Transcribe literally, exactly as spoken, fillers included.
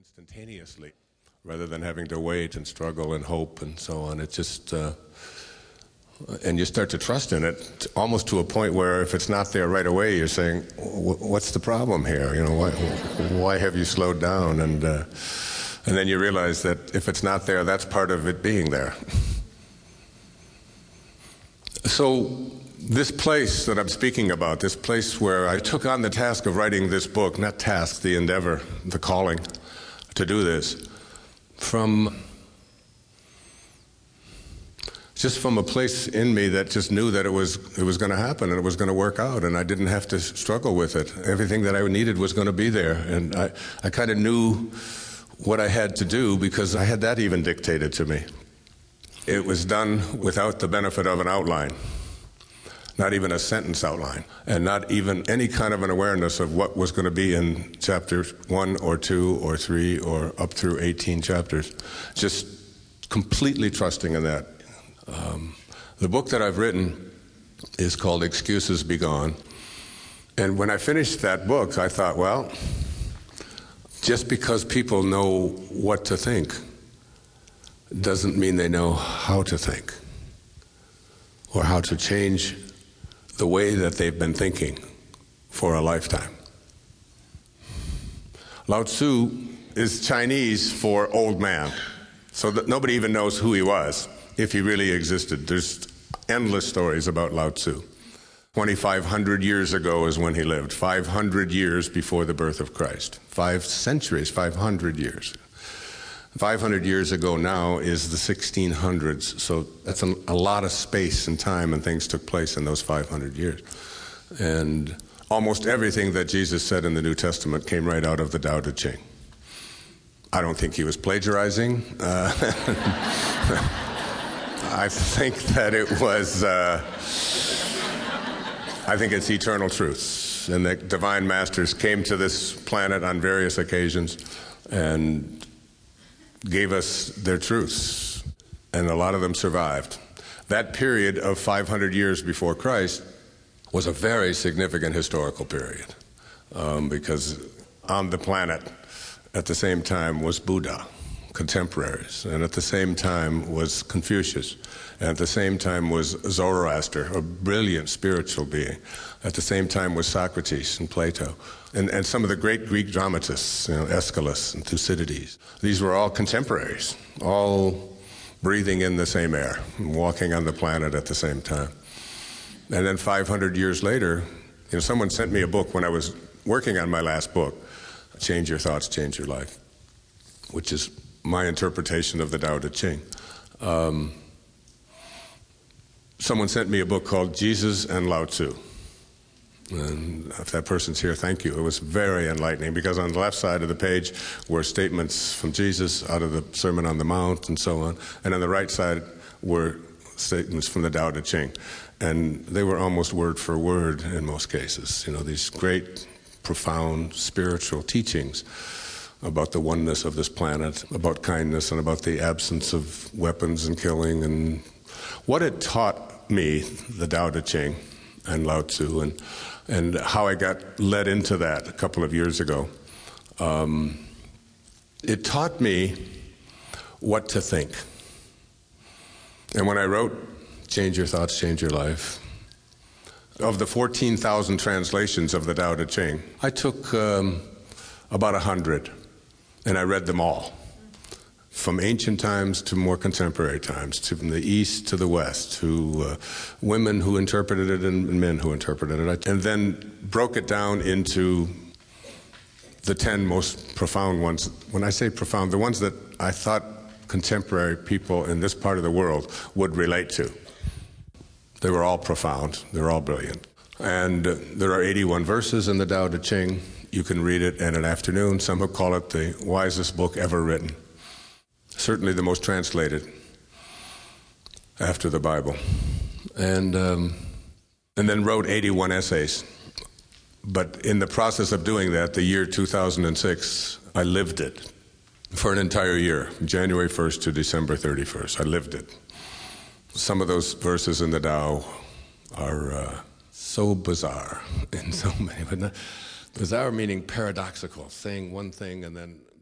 instantaneously, rather than having to wait and struggle and hope and so on. It just, uh, and you start to trust in it almost to a point where if it's not there right away, you're saying, what's the problem here? You know, why, why have you slowed down? And, uh, and then you realize that if it's not there, that's part of it being there. So this place that I'm speaking about, this place where I took on the task of writing this book, not task, the endeavor, the calling to do this, from just from a place in me that just knew that it was it was going to happen and it was going to work out, and I didn't have to struggle with it. Everything that I needed was going to be there, and I, I kind of knew what I had to do because I had that even dictated to me. It was done without the benefit of an outline, not even a sentence outline, and not even any kind of an awareness of what was going to be in chapter one or two or three or up through eighteen chapters. Just completely trusting in that. Um, the book that I've written is called Excuses Be Gone. And when I finished that book, I thought, well, just because people know what to think doesn't mean they know how to think or how to change the way that they've been thinking for a lifetime. Lao Tzu is Chinese for old man, so that nobody even knows who he was, if he really existed. There's endless stories about Lao Tzu. twenty-five hundred years ago is when he lived, five hundred years before the birth of Christ. Five centuries, five hundred years. five hundred years ago now is the sixteen hundreds, so that's a, a lot of space and time and things took place in those five hundred years. And almost everything that Jesus said in the New Testament came right out of the Tao Te Ching. I don't think he was plagiarizing. Uh, I think that it was, uh, I think it's eternal truths. And the divine masters came to this planet on various occasions and gave us their truths, and a lot of them survived. That period of five hundred years before Christ was a very significant historical period, um, because on the planet at the same time was Buddha, contemporaries, and at the same time was Confucius, and at the same time was Zoroaster, a brilliant spiritual being. At the same time was Socrates and Plato, and, and some of the great Greek dramatists, you know, Aeschylus and Thucydides. These were all contemporaries, all breathing in the same air, and walking on the planet at the same time. And then five hundred years later, you know, someone sent me a book when I was working on my last book, Change Your Thoughts, Change Your Life, which is my interpretation of the Tao Te Ching. Um, someone sent me a book called Jesus and Lao Tzu. And if that person's here, thank you. It was very enlightening, because on the left side of the page were statements from Jesus out of the Sermon on the Mount and so on, and on the right side were statements from the Tao Te Ching. And they were almost word for word in most cases. You know, these great, profound spiritual teachings about the oneness of this planet, about kindness, and about the absence of weapons and killing. And what it taught me, the Tao Te Ching and Lao Tzu, and, and how I got led into that a couple of years ago, um, it taught me what to think. And when I wrote Change Your Thoughts, Change Your Life, of the fourteen thousand translations of the Tao Te Ching, I took um, about a hundred, and I read them all, from ancient times to more contemporary times, to from the east to the west, to uh, women who interpreted it and men who interpreted it, and then broke it down into the ten most profound ones. When I say profound, the ones that I thought contemporary people in this part of the world would relate to. They were all profound. They're all brilliant. And uh, there are eighty-one verses in the Tao Te Ching. You can read it in an afternoon. Some who call it the wisest book ever written. Certainly the most translated after the Bible. And, um, and then wrote eighty-one essays. But in the process of doing that, the year two thousand six, I lived it for an entire year, January first to December thirty-first. I lived it. Some of those verses in the Tao are uh, so bizarre in so many, but not, bizarre meaning paradoxical, saying one thing and then